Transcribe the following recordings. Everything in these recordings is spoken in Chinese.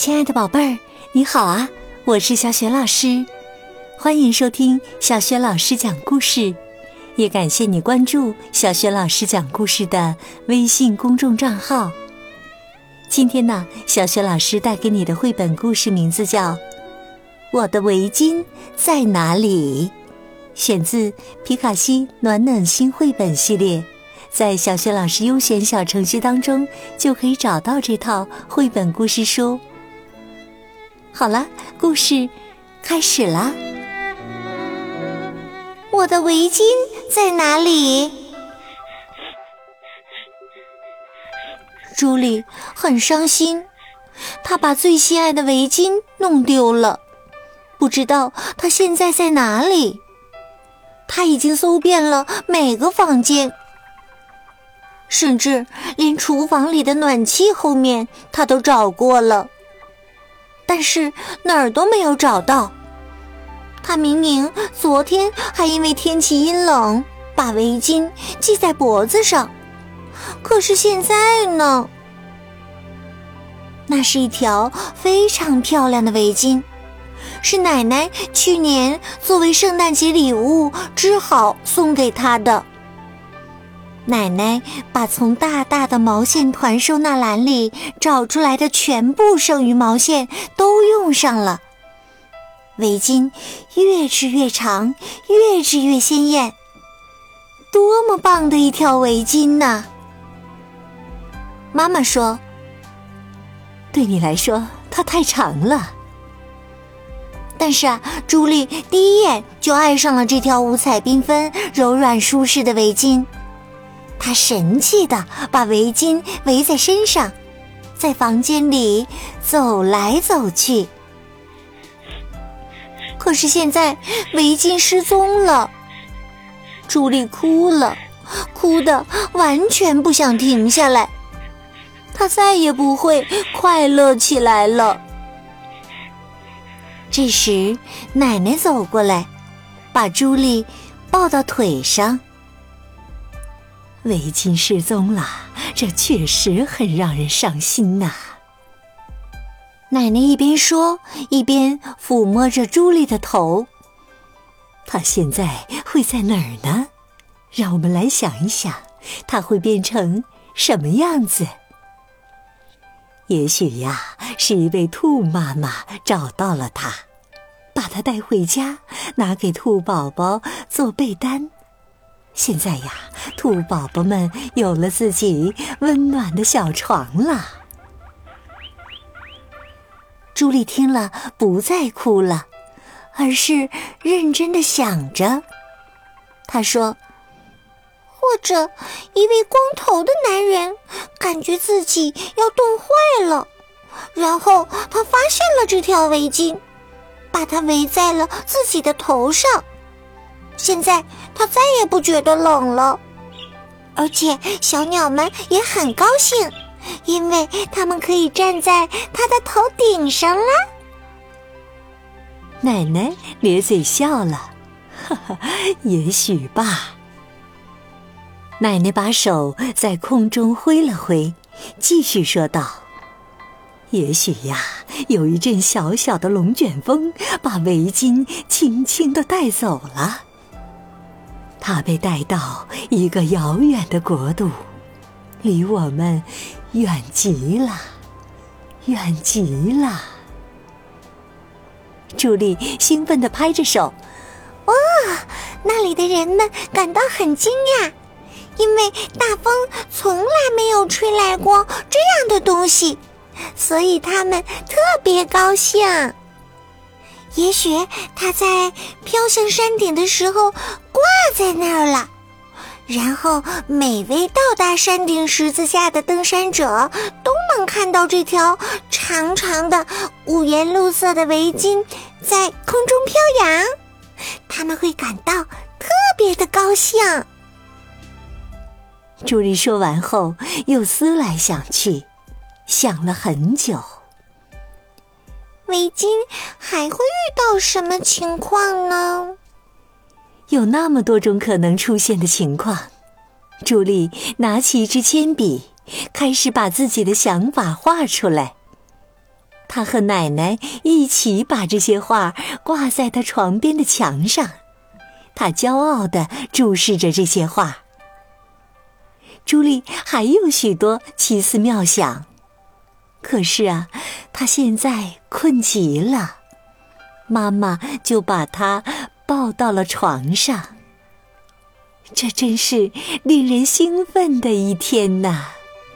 亲爱的宝贝儿，你好啊，我是小雪老师，欢迎收听小雪老师讲故事，也感谢你关注小雪老师讲故事的微信公众账号。今天呢，小雪老师带给你的绘本故事名字叫《我的围巾在哪里》，选自皮卡西暖暖心绘本系列，在小雪老师优选小程序当中就可以找到这套绘本故事书。好了，故事开始啦。我的围巾在哪里？朱莉很伤心，她把最心爱的围巾弄丢了，不知道她现在在哪里。她已经搜遍了每个房间，甚至连厨房里的暖气后面她都找过了，但是哪儿都没有找到。她明明昨天还因为天气阴冷把围巾系在脖子上，可是现在呢？那是一条非常漂亮的围巾，是奶奶去年作为圣诞节礼物织好送给她的。奶奶把从大大的毛线团收纳篮里找出来的全部剩余毛线都用上了，围巾越织越长，越织越鲜艳，多么棒的一条围巾呢！妈妈说，对你来说它太长了。但是朱莉第一眼就爱上了这条五彩缤纷、柔软舒适的围巾。她神气地把围巾围在身上，在房间里走来走去。可是现在围巾失踪了，朱莉哭了，哭得完全不想停下来。她再也不会快乐起来了。这时奶奶走过来，把朱莉抱到腿上。围巾失踪了，这确实很让人伤心呐。奶奶一边说，一边抚摸着朱莉的头。她现在会在哪儿呢？让我们来想一想，她会变成什么样子？也许呀，是一位兔妈妈找到了她，把她带回家，拿给兔宝宝做被单。现在呀，兔宝宝们有了自己温暖的小床了。朱莉听了不再哭了，而是认真地想着。她说，或者一位光头的男人感觉自己要冻坏了，然后他发现了这条围巾，把它围在了自己的头上。现在他再也不觉得冷了，而且小鸟们也很高兴，因为它们可以站在他的头顶上啦。奶奶咧嘴笑了，哈哈，也许吧。奶奶把手在空中挥了挥，继续说道，也许呀，有一阵小小的龙卷风把围巾轻轻地带走了。它被带到一个遥远的国度，离我们远极了，远极了。朱莉兴奋地拍着手，哇，那里的人们感到很惊讶，因为大风从来没有吹来过这样的东西，所以他们特别高兴。也许它在飘向山顶的时候挂在那儿了，然后每位到达山顶十字架的登山者都能看到这条长长的五颜六色的围巾在空中飘扬，他们会感到特别的高兴。朱莉说完后又思来想去，想了很久。围巾还会遇到什么情况呢？有那么多种可能出现的情况。朱莉拿起一支铅笔，开始把自己的想法画出来。 他和奶奶一起把这些画挂在他床边的墙上，他骄傲地注视着这些画。朱莉还有许多奇思妙想，可是啊，她现在困极了，妈妈就把她抱到了床上。这真是令人兴奋的一天呐！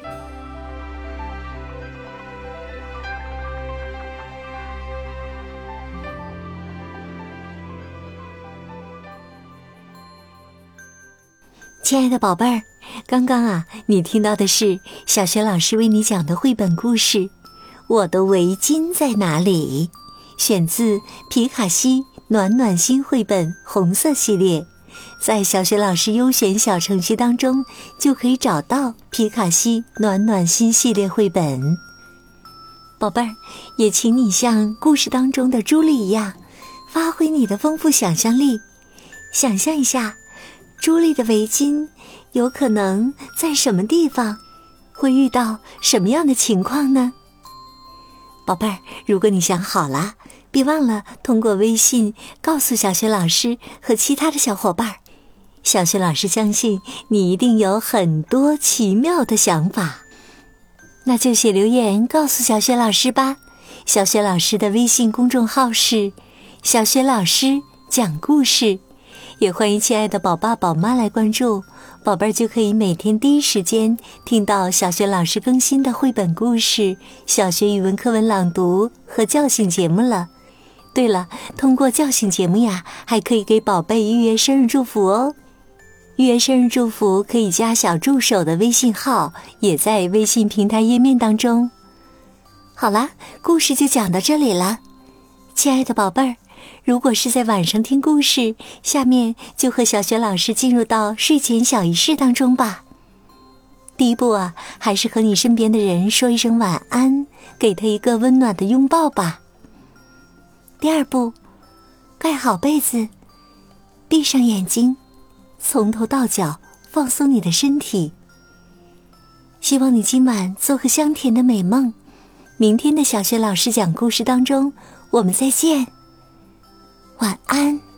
亲爱的宝贝儿，刚刚啊，你听到的是小学老师为你讲的绘本故事《我的围巾在哪里》，选自皮卡西暖暖心绘本红色系列。在小学老师优选小程序当中，就可以找到皮卡西暖暖心系列绘本。宝贝儿，也请你像故事当中的朱莉一样，发挥你的丰富想象力，想象一下朱莉的围巾有可能在什么地方，会遇到什么样的情况呢？宝贝儿，如果你想好了，别忘了通过微信告诉小学老师和其他的小伙伴。小学老师相信你一定有很多奇妙的想法，那就写留言告诉小学老师吧。小学老师的微信公众号是小学老师讲故事，也欢迎亲爱的宝爸宝妈来关注，宝贝儿就可以每天第一时间听到小学老师更新的绘本故事、小学语文课文朗读和叫醒节目了。对了，通过叫醒节目呀，还可以给宝贝预约生日祝福哦。预约生日祝福可以加小助手的微信号，也在微信平台页面当中。好啦，故事就讲到这里了。亲爱的宝贝儿，如果是在晚上听故事，下面就和小学老师进入到睡前小仪式当中吧。第一步啊，还是和你身边的人说一声晚安，给他一个温暖的拥抱吧。第二步，盖好被子，闭上眼睛，从头到脚放松你的身体。希望你今晚做个香甜的美梦。明天的小学老师讲故事当中，我们再见。晚安。